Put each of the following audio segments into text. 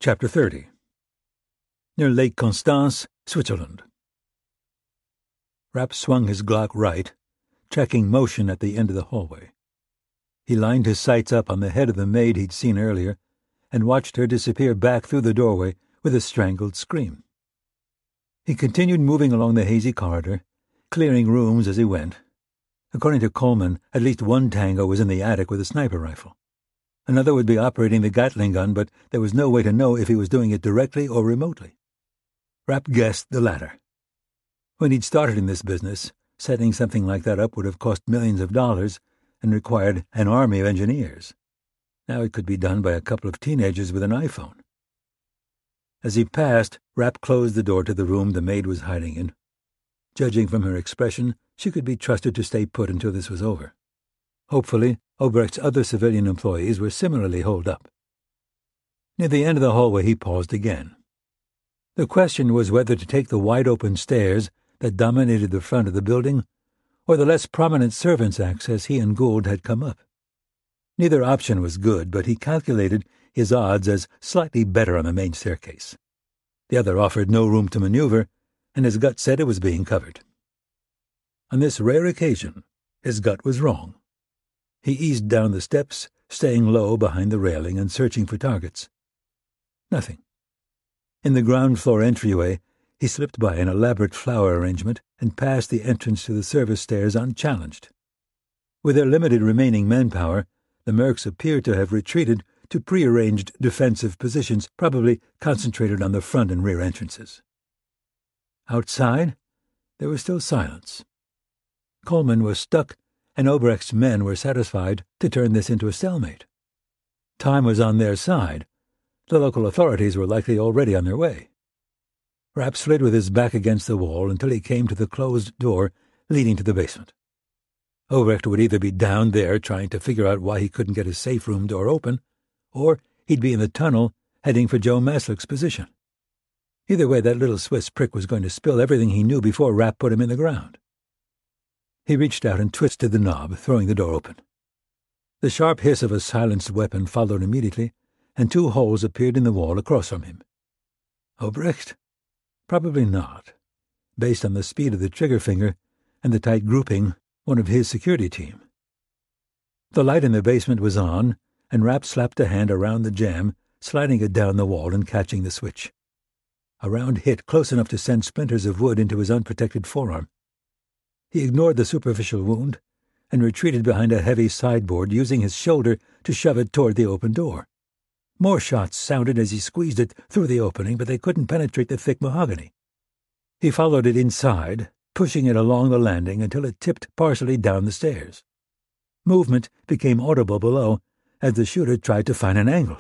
Chapter 30. Near Lake Constance, Switzerland. Rapp swung his Glock right, tracking motion at the end of the hallway. He lined his sights up on the head of the maid he'd seen earlier and watched her disappear back through the doorway with a strangled scream. He continued moving along the hazy corridor, clearing rooms as he went. According to Coleman, at least one tango was in the attic with a sniper rifle. Another would be operating the Gatling gun, but there was no way to know if he was doing it directly or remotely. Rapp guessed the latter. When he'd started in this business, setting something like that up would have cost millions of dollars and required an army of engineers. Now it could be done by a couple of teenagers with an iPhone. As he passed, Rapp closed the door to the room the maid was hiding in. Judging from her expression, she could be trusted to stay put until this was over. Hopefully, Obrecht's other civilian employees were similarly holed up. Near the end of the hallway he paused again. The question was whether to take the wide-open stairs that dominated the front of the building or the less prominent servants' access he and Gould had come up. Neither option was good, but he calculated his odds as slightly better on the main staircase. The other offered no room to maneuver, and his gut said it was being covered. On this rare occasion, his gut was wrong. He eased down the steps, staying low behind the railing and searching for targets. Nothing. In the ground-floor entryway, he slipped by an elaborate flower arrangement and passed the entrance to the service stairs unchallenged. With their limited remaining manpower, the mercs appeared to have retreated to prearranged defensive positions, probably concentrated on the front and rear entrances. Outside, there was still silence. Coleman was stuck, and Obrecht's men were satisfied to turn this into a stalemate. Time was on their side. The local authorities were likely already on their way. Rapp slid with his back against the wall until he came to the closed door leading to the basement. Obrecht would either be down there trying to figure out why he couldn't get his safe room door open, or he'd be in the tunnel heading for Joe Maslick's position. Either way, that little Swiss prick was going to spill everything he knew before Rapp put him in the ground. He reached out and twisted the knob, throwing the door open. The sharp hiss of a silenced weapon followed immediately, and two holes appeared in the wall across from him. Obrecht? Probably not. Based on the speed of the trigger finger and the tight grouping, one of his security team. The light in the basement was on, and Rapp slapped a hand around the jamb, sliding it down the wall and catching the switch. A round hit close enough to send splinters of wood into his unprotected forearm. He ignored the superficial wound and retreated behind a heavy sideboard, using his shoulder to shove it toward the open door. More shots sounded as he squeezed it through the opening, but they couldn't penetrate the thick mahogany. He followed it inside, pushing it along the landing until it tipped partially down the stairs. Movement became audible below as the shooter tried to find an angle.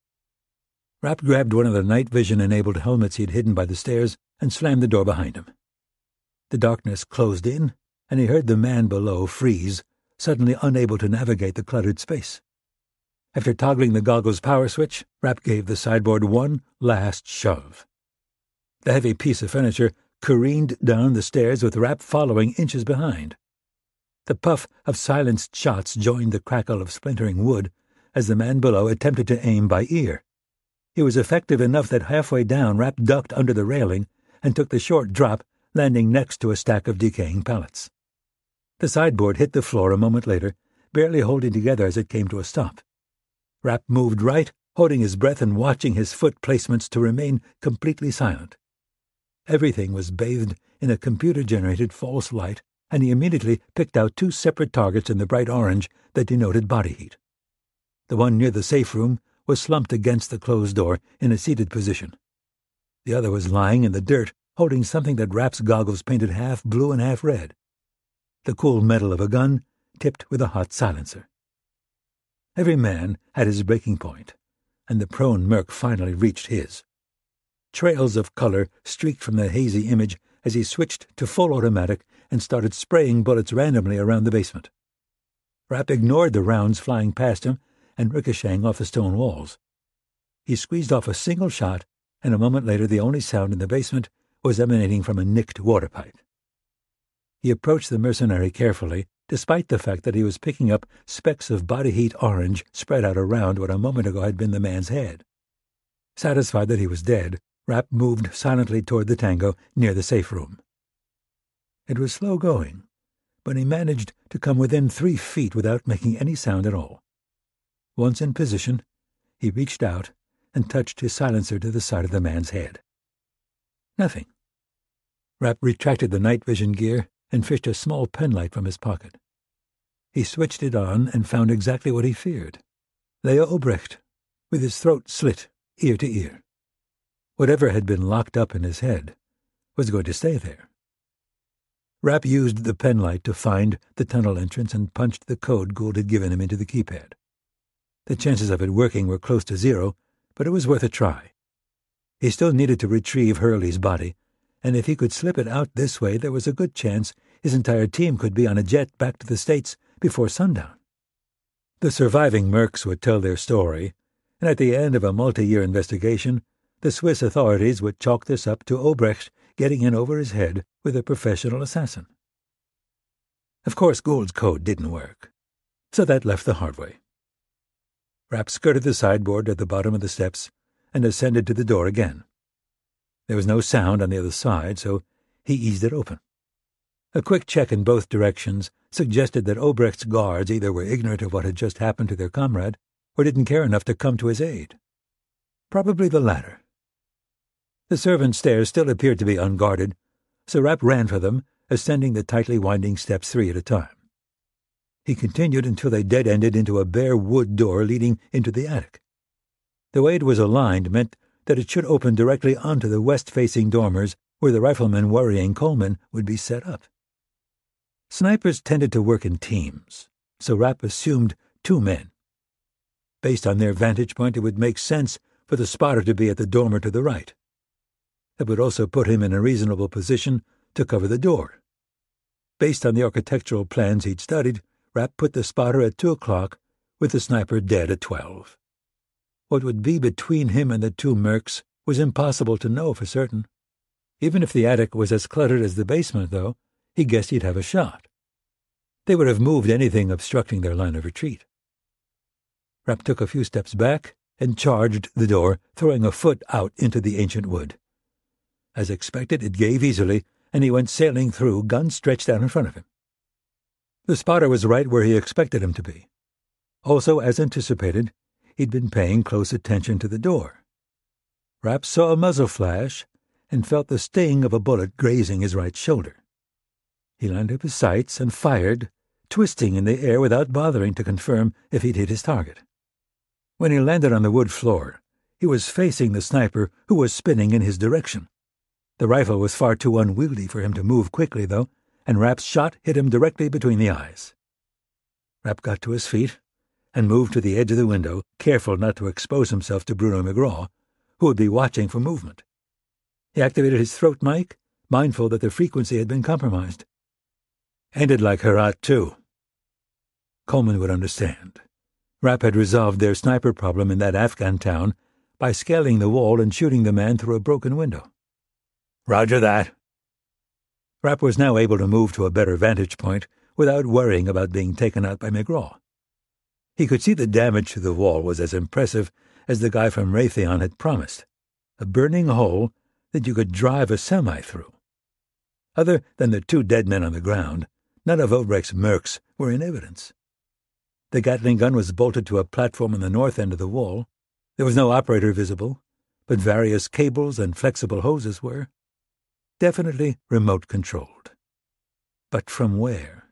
Rapp grabbed one of the night vision-enabled helmets he'd hidden by the stairs and slammed the door behind him. The darkness closed in, and he heard the man below freeze, suddenly unable to navigate the cluttered space. After toggling the goggles power switch, Rapp gave the sideboard one last shove. The heavy piece of furniture careened down the stairs with Rapp following inches behind. The puff of silenced shots joined the crackle of splintering wood as the man below attempted to aim by ear. He was effective enough that halfway down Rapp ducked under the railing and took the short drop, landing next to a stack of decaying pallets. The sideboard hit the floor a moment later, barely holding together as it came to a stop. Rapp moved right, holding his breath and watching his foot placements to remain completely silent. Everything was bathed in a computer-generated false light, and he immediately picked out two separate targets in the bright orange that denoted body heat. The one near the safe room was slumped against the closed door in a seated position. The other was lying in the dirt, holding something that Rapp's goggles painted half blue and half red. The cool metal of a gun tipped with a hot silencer. Every man had his breaking point, and the prone merc finally reached his. Trails of color streaked from the hazy image as he switched to full automatic and started spraying bullets randomly around the basement. Rapp ignored the rounds flying past him and ricocheting off the stone walls. He squeezed off a single shot, and a moment later the only sound in the basement was emanating from a nicked water pipe. He approached the mercenary carefully, despite the fact that he was picking up specks of body heat orange spread out around what a moment ago had been the man's head. Satisfied that he was dead, Rapp moved silently toward the tango near the safe room. It was slow going, but he managed to come within 3 feet without making any sound at all. Once in position, he reached out and touched his silencer to the side of the man's head. Nothing. Rapp retracted the night vision gear and fished a small penlight from his pocket. He switched it on and found exactly what he feared. Leo Obrecht, with his throat slit ear to ear. Whatever had been locked up in his head was going to stay there. Rapp used the penlight to find the tunnel entrance and punched the code Gould had given him into the keypad. The chances of it working were close to 0, but it was worth a try. He still needed to retrieve Hurley's body, and if he could slip it out this way, there was a good chance his entire team could be on a jet back to the States before sundown. The surviving mercs would tell their story, and at the end of a multi-year investigation, the Swiss authorities would chalk this up to Obrecht getting in over his head with a professional assassin. Of course, Gould's code didn't work, so that left the hard way. Rapp skirted the sideboard at the bottom of the steps and ascended to the door again. There was no sound on the other side, so he eased it open. A quick check in both directions suggested that Obrecht's guards either were ignorant of what had just happened to their comrade or didn't care enough to come to his aid. Probably the latter. The servants' stairs still appeared to be unguarded, so Rapp ran for them, ascending the tightly winding steps 3 at a time. He continued until they dead-ended into a bare wood door leading into the attic. The way it was aligned meant that it should open directly onto the west-facing dormers where the riflemen worrying Coleman would be set up. Snipers tended to work in teams, so Rapp assumed 2 men. Based on their vantage point, it would make sense for the spotter to be at the dormer to the right. That would also put him in a reasonable position to cover the door. Based on the architectural plans he'd studied, Rapp put the spotter at 2 o'clock, with the sniper dead at 12. What would be between him and the 2 mercs was impossible to know for certain. Even if the attic was as cluttered as the basement, though, he guessed he'd have a shot. They would have moved anything obstructing their line of retreat. Rapp took a few steps back and charged the door, throwing a foot out into the ancient wood. As expected, it gave easily, and he went sailing through, gun stretched out in front of him. The spotter was right where he expected him to be. Also, as anticipated, he'd been paying close attention to the door. Rapp saw a muzzle flash and felt the sting of a bullet grazing his right shoulder. He lined up his sights and fired, twisting in the air without bothering to confirm if he'd hit his target. When he landed on the wood floor, he was facing the sniper who was spinning in his direction. The rifle was far too unwieldy for him to move quickly, though, and Rapp's shot hit him directly between the eyes. Rapp got to his feet and moved to the edge of the window, careful not to expose himself to Bruno McGraw, who would be watching for movement. He activated his throat mic, mindful that the frequency had been compromised. Ended like Herat, too. Coleman would understand. Rapp had resolved their sniper problem in that Afghan town by scaling the wall and shooting the man through a broken window. Roger that. Rapp was now able to move to a better vantage point without worrying about being taken out by McGraw. He could see the damage to the wall was as impressive as the guy from Raytheon had promised, a burning hole that you could drive a semi through. Other than the 2 dead men on the ground, none of Obrecht's mercs were in evidence. The Gatling gun was bolted to a platform on the north end of the wall. There was no operator visible, but various cables and flexible hoses were. Definitely remote-controlled. But from where?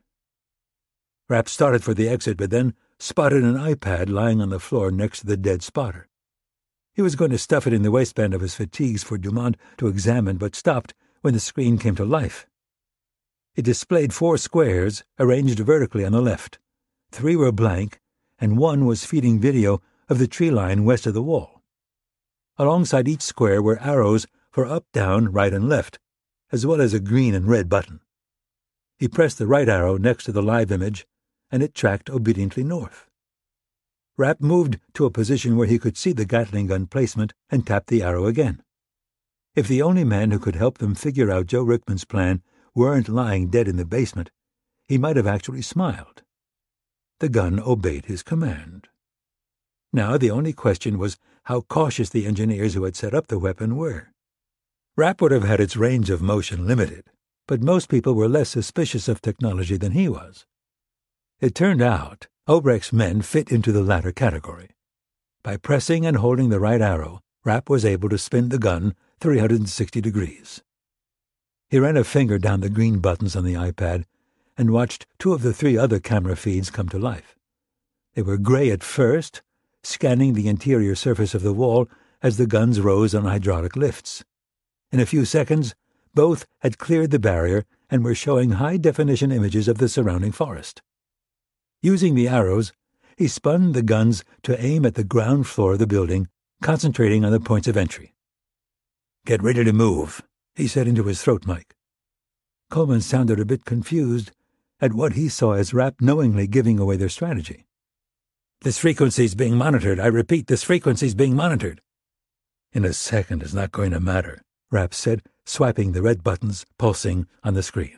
Rapp started for the exit, but then spotted an iPad lying on the floor next to the dead spotter. He was going to stuff it in the waistband of his fatigues for Dumont to examine, but stopped when the screen came to life. It displayed 4 squares arranged vertically on the left. 3 were blank, and 1 was feeding video of the tree line west of the wall. Alongside each square were arrows for up, down, right, and left, as well as a green and red button. He pressed the right arrow next to the live image, and it tracked obediently north. Rapp moved to a position where he could see the Gatling gun placement and tapped the arrow again. If the only man who could help them figure out Joe Rickman's plan weren't lying dead in the basement, he might have actually smiled. The gun obeyed his command. Now the only question was how cautious the engineers who had set up the weapon were. Rapp would have had its range of motion limited, but most people were less suspicious of technology than he was. It turned out Obrecht's men fit into the latter category. By pressing and holding the right arrow, Rapp was able to spin the gun 360 degrees. He ran a finger down the green buttons on the iPad and watched 2 of the 3 other camera feeds come to life. They were gray at first, scanning the interior surface of the wall as the guns rose on hydraulic lifts. In a few seconds, both had cleared the barrier and were showing high-definition images of the surrounding forest. Using the arrows, he spun the guns to aim at the ground floor of the building, concentrating on the points of entry. "Get ready to move," he said into his throat mic. Coleman sounded a bit confused at what he saw as Rapp knowingly giving away their strategy. "This frequency's being monitored. I repeat, this frequency's being monitored." "In a second, it's not going to matter," Rapp said, swiping the red buttons pulsing on the screen.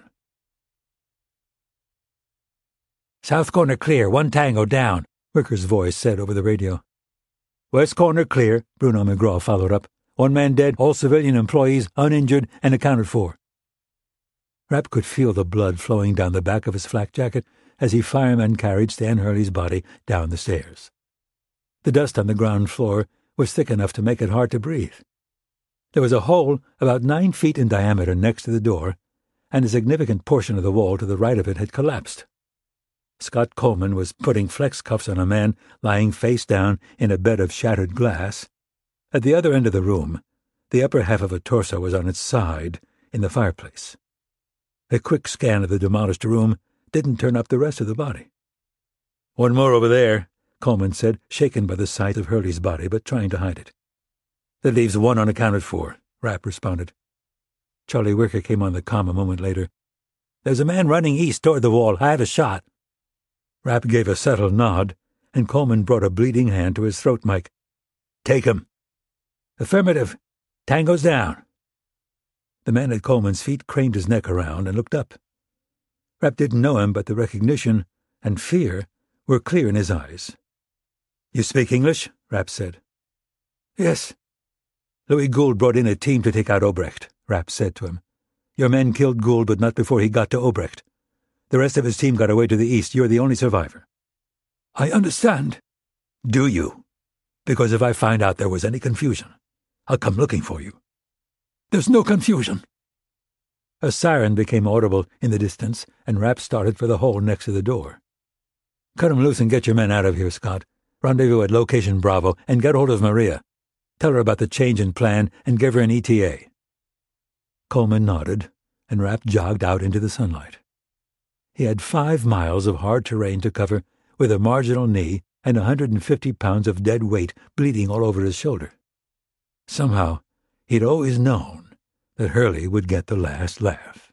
"South corner clear, 1 Tango down," Wicker's voice said over the radio. "West corner clear," Bruno McGraw followed up. 1 man dead, all civilian employees, uninjured and accounted for. Rapp could feel the blood flowing down the back of his flak jacket as he fireman carried Stan Hurley's body down the stairs. The dust on the ground floor was thick enough to make it hard to breathe. There was a hole about 9 feet in diameter next to the door, and a significant portion of the wall to the right of it had collapsed. Scott Coleman was putting flex cuffs on a man lying face down in a bed of shattered glass. At the other end of the room, the upper half of a torso was on its side in the fireplace. A quick scan of the demolished room didn't turn up the rest of the body. "1 more over there," Coleman said, shaken by the sight of Hurley's body but trying to hide it. "That leaves 1 unaccounted for," Rapp responded. Charlie Wicker came on the comm a moment later. "There's a man running east toward the wall. I have a shot." Rapp gave a settled nod, and Coleman brought a bleeding hand to his throat mic. "Take him." "Affirmative. Tango's down." The man at Coleman's feet craned his neck around and looked up. Rapp didn't know him, but the recognition and fear were clear in his eyes. "You speak English?" Rapp said. "Yes." "Louis Gould brought in a team to take out Obrecht," Rapp said to him. "Your men killed Gould, but not before he got to Obrecht. The rest of his team got away to the east. You're the only survivor." "I understand." "Do you? Because if I find out there was any confusion, I'll come looking for you." "There's no confusion." A siren became audible in the distance, and Rapp started for the hole next to the door. "Cut him loose and get your men out of here, Scott. Rendezvous at location Bravo, and get hold of Maria. Tell her about the change in plan and give her an ETA." Coleman nodded, and Rapp jogged out into the sunlight. He had 5 miles of hard terrain to cover with a marginal knee and 150 pounds of dead weight bleeding all over his shoulder. Somehow, he'd always known that Hurley would get the last laugh.